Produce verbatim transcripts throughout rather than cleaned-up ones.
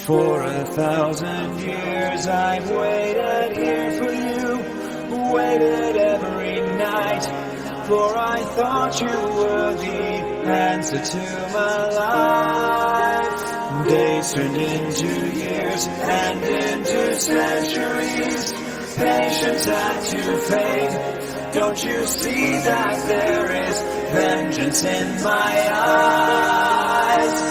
For a thousand years I've waited here for you, waited every night, for I thought you were the answer to my life. Days turned into years and into centuries, patience had to fade. Don't you see that there is vengeance in my eyes?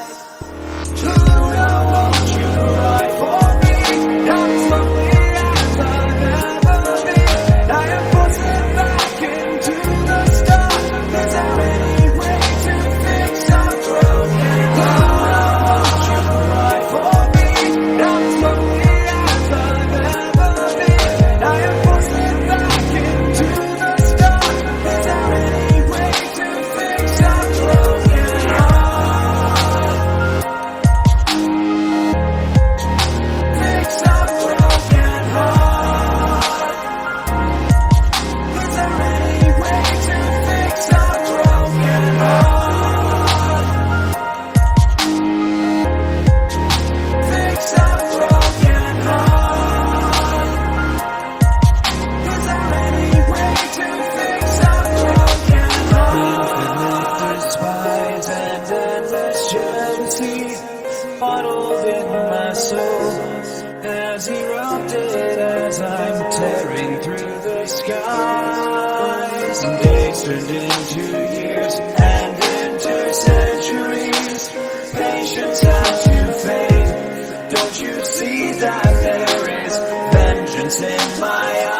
Bottled in my soul has erupted as I'm tearing through the skies. Days turned into years and into centuries, patience has to fade. Don't you see that there is vengeance in my eyes?